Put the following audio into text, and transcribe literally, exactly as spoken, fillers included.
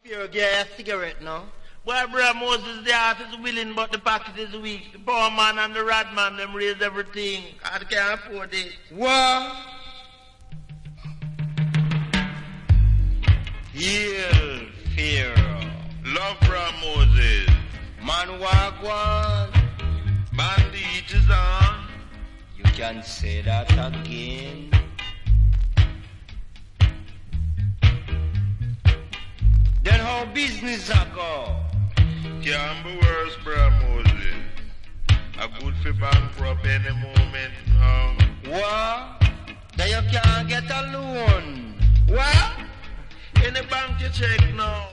Fear get a cigarette now. Boy, brother Moses, the heart is willing, but the pocket is weak. The poor man and the rad man, them raise everything. I can't afford it. What? Heal, fear. Love, brother Moses. Man walk one. Bandit is on. You can say that again. Then how business a go? Can't be worse, brother Moses. A good for bankrupt any moment now. What? Then you can't get a loan. What? In the bank you check now.